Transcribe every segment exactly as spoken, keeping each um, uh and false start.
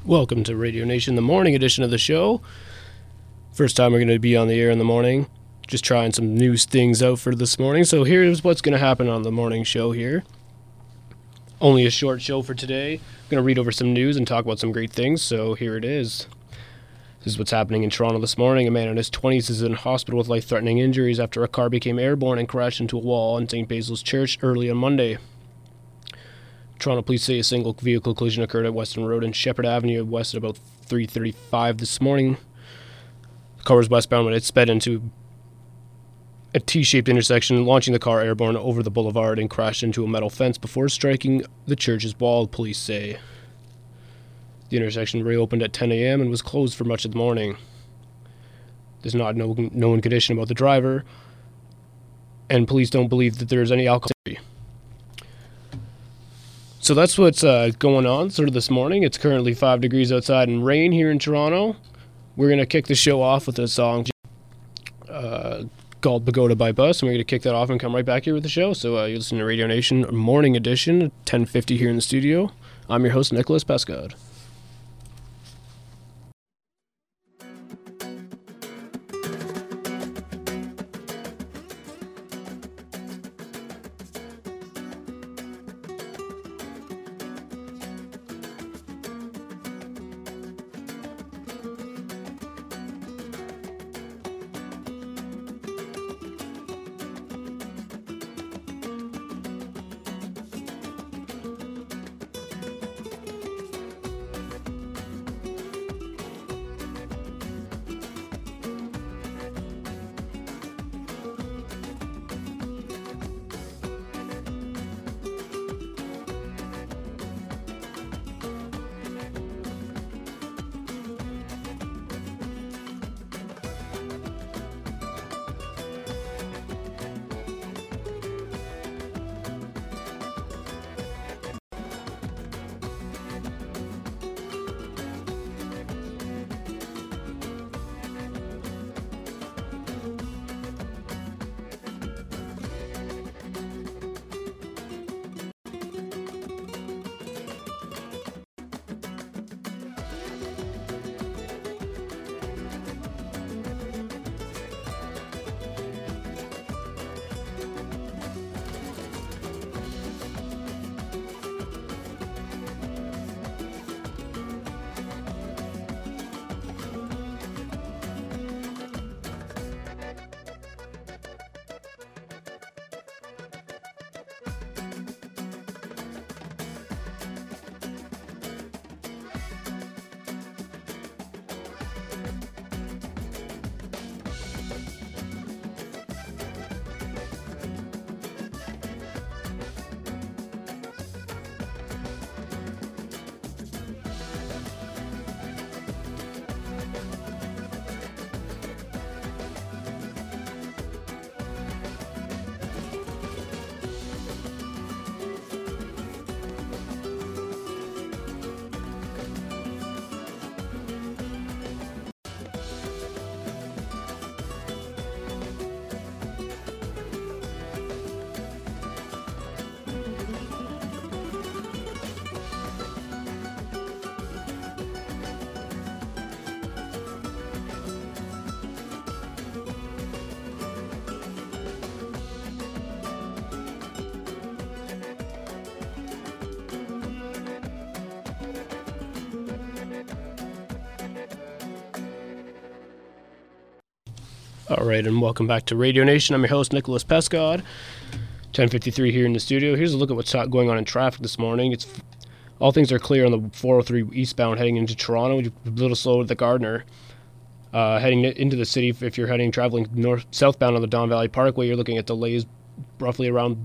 Welcome to Radio Nation, the morning edition of the show. First time we're going to be on the air in the morning. Just trying some new things out for this morning. So here's what's going to happen on the morning show here. Only a short show for today. I'm going to read over some news and talk about some great things. So here it is. This is what's happening in Toronto this morning. A man in his twenties is in hospital with life-threatening injuries after a car became airborne and crashed into a wall in Saint Basil's Church early on Monday. Toronto police say a single vehicle collision occurred at Western Road and Shepherd Avenue west at about three thirty-five this morning. The car was westbound when it sped into a T-shaped intersection, launching the car airborne over the boulevard and crashed into a metal fence before striking the church's wall, police say. The intersection reopened at ten a.m. and was closed for much of the morning. There's not no known condition about the driver, and police don't believe that there is any alcohol. So that's what's uh, going on sort of this morning. It's currently five degrees outside and rain here in Toronto. We're going to kick the show off with a song uh, called Pagoda by Bus, and we're going to kick that off and come right back here with the show. So uh, you listen to Radio Nation Morning Edition, ten fifty here in the studio. I'm your host, Nicholas Pescod. All right, and welcome back to Radio Nation. I'm your host, Nicholas Pescod. ten fifty-three here in the studio. Here's a look at what's going on in traffic this morning. It's all things are clear on the four oh three eastbound heading into Toronto. A little slow at the Gardner. Uh, heading into the city, if you're heading traveling north southbound on the Don Valley Parkway, you're looking at delays roughly around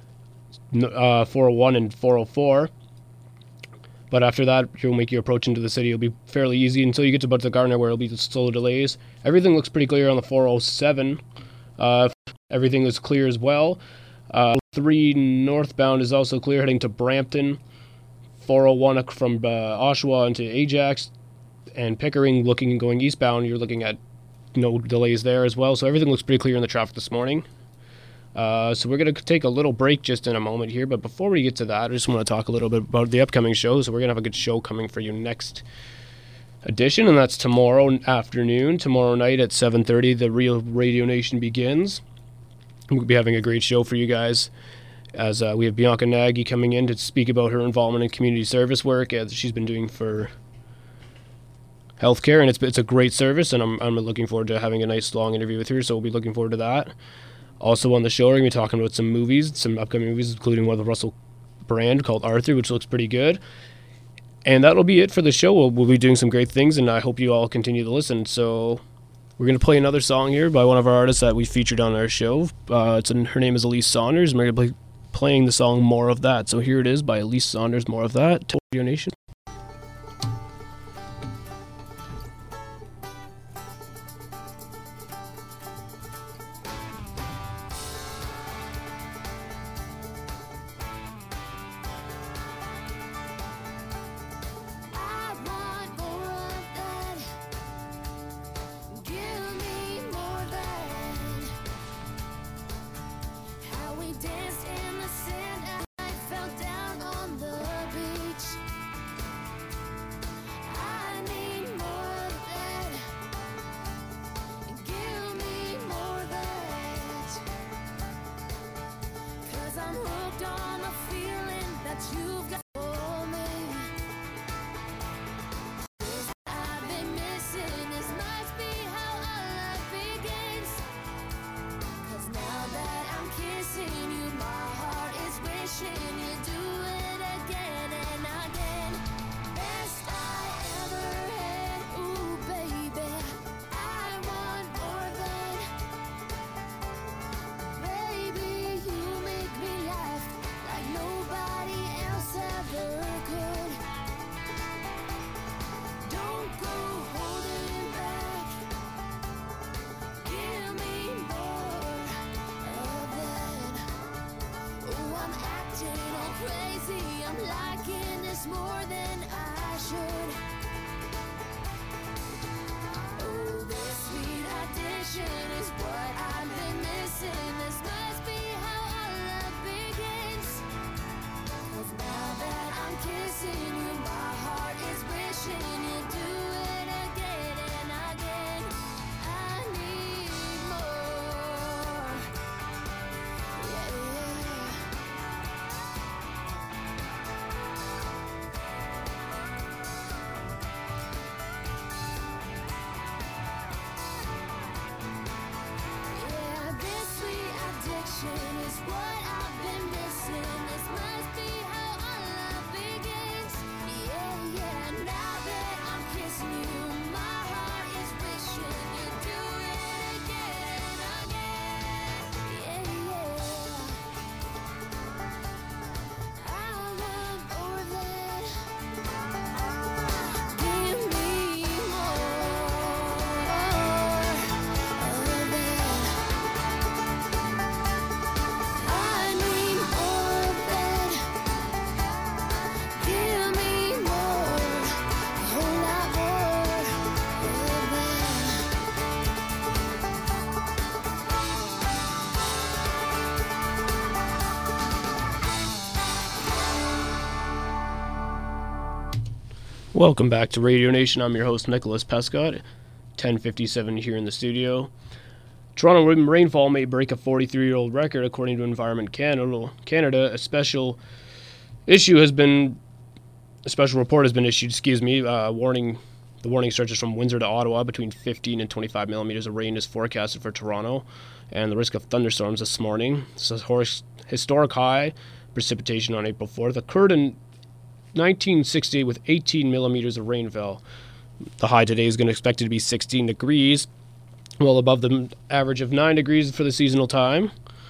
uh, four oh one and four oh four. But after that, you'll make your approach into the city. It'll be fairly easy until you get to about the Gardner, where it'll be slow delays. Everything looks pretty clear on the four oh seven. Uh, everything is clear as well. Uh, three northbound is also clear, heading to Brampton. four oh one from uh, Oshawa into Ajax. And Pickering, looking and going eastbound, you're looking at no delays there as well. So everything looks pretty clear in the traffic this morning. Uh, so we're going to take a little break just in a moment here, but before we get to that, I just want to talk a little bit about the upcoming show. So we're going to have a good show coming for you next edition, and that's tomorrow afternoon. Tomorrow night at seven thirty, the Real Radio Nation begins. We'll be having a great show for you guys, as uh, we have Bianca Nagy coming in to speak about her involvement in community service work as she's been doing for healthcare, and it's it's a great service, and I'm I'm looking forward to having a nice long interview with her. So we'll be looking forward to that. Also on the show, we're going to be talking about some movies, some upcoming movies, including one with Russell Brand called Arthur, which looks pretty good. And that'll be it for the show. We'll, we'll be doing some great things, and I hope you all continue to listen. So we're going to play another song here by one of our artists that we featured on our show. Uh, it's in, her name is Elise Saunders, and we're going to be playing the song More of That. So here it is by Elise Saunders, More of That, to Radio Nation. Welcome back to Radio Nation. I'm your host, Nicholas Pescott. ten fifty-seven here in the studio. Toronto rainfall may break a forty-three-year-old record, according to Environment Canada. Canada, a special issue has been, a special report has been issued. Excuse me, uh, warning. The warning stretches from Windsor to Ottawa. Between fifteen and twenty-five millimeters of rain is forecasted for Toronto, and the risk of thunderstorms this morning. This is a historic high precipitation on April fourth occurred in nineteen sixty-eight with eighteen millimeters of rainfall. The high today is going to expect it to be sixteen degrees, well above the average of nine degrees for the seasonal time.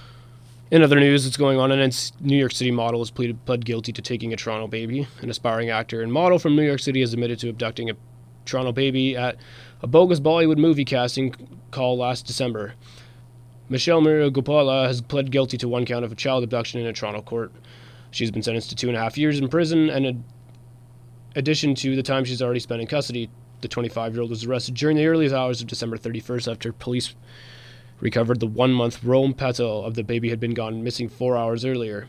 In other news that's going on, a New York City model has pleaded pled guilty to taking a Toronto baby. An aspiring actor and model from New York City has admitted to abducting a Toronto baby at a bogus Bollywood movie casting call last December. Michelle Maria Gopala has pled guilty to one count of a child abduction in a Toronto court. She's been sentenced to two and a half years in prison, and in addition to the time she's already spent in custody. The twenty-five-year-old was arrested during the earliest hours of December thirty-first after police recovered the one-month Rome petal of the baby had been gone missing four hours earlier.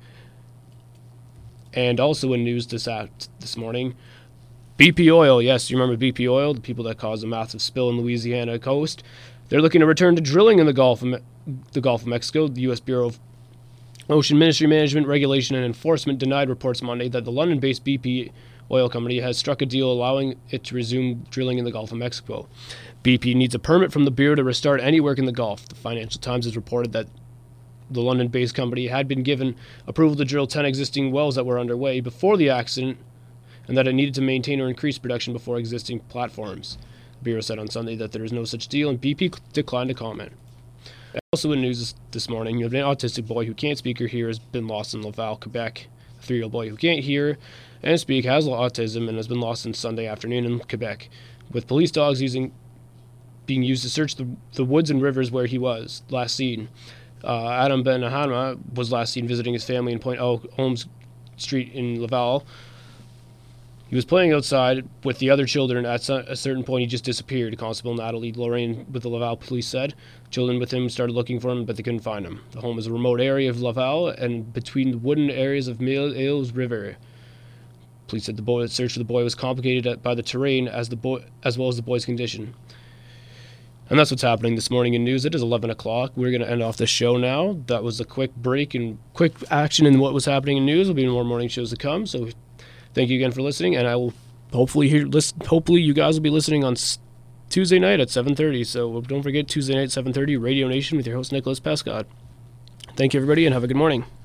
And also in news this at, this morning, B P Oil, yes, you remember B P Oil, the people that caused a massive spill in Louisiana coast. They're looking to return to drilling in the Gulf of, Me- the Gulf of Mexico. The U S Bureau of Ocean Ministry Management, Regulation and Enforcement denied reports Monday that the London-based B P Oil Company has struck a deal allowing it to resume drilling in the Gulf of Mexico. B P needs a permit from the Bureau to restart any work in the Gulf. The Financial Times has reported that the London-based company had been given approval to drill ten existing wells that were underway before the accident, and that it needed to maintain or increase production before existing platforms. The Bureau said on Sunday that there is no such deal, and B P declined to comment. Also in news this, this morning, an autistic boy who can't speak or hear has been lost in Laval, Quebec. A three-year-old boy who can't hear and speak has autism and has been lost since Sunday afternoon in Quebec, with police dogs using being used to search the, the woods and rivers where he was last seen. Uh, Adam Ben Ahama was last seen visiting his family in Point Holmes Street in Laval. He was playing outside with the other children. At a certain point, he just disappeared. Constable Natalie Lorraine with the Laval police said. Children with him started looking for him, but they couldn't find him. The home is a remote area of Laval and between the wooded areas of Mille-Îles River. Police said the boy, search for the boy was complicated by the terrain as the boy, as well as the boy's condition. And that's what's happening this morning in news. It is eleven o'clock. We're going to end off the show now. That was a quick break and quick action in what was happening in news. There'll be more morning shows to come. So thank you again for listening, and I will hopefully hear. Listen, hopefully you guys will be listening on Tuesday night at seven thirty. So don't forget Tuesday night at seven thirty, Radio Nation with your host Nicholas Pescott. Thank you everybody, and have a good morning.